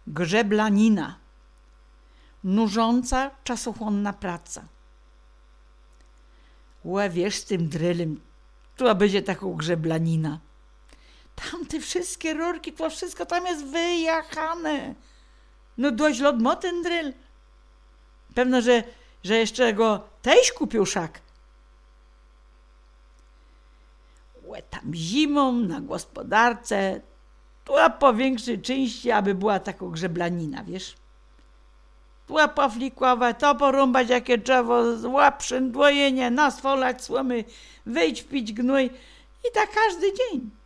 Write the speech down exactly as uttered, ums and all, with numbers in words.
Grzeblanina. Nużąca, czasochłonna praca. Ła, wiesz, z tym drylem, to będzie taką grzeblanina. Tam te wszystkie rurki, to wszystko tam jest wyjechane. No dość lodmo ten dryl. Pewno, że, że jeszcze go teś kupił szak. Łe, tam zimą na gospodarce, to po większej części, aby była taką grzeblanina, wiesz. Tu poflikować, to porąbać jakie drzewo, złap przędłojenie, naswolać słomy, wyjść pić gnój i tak każdy dzień.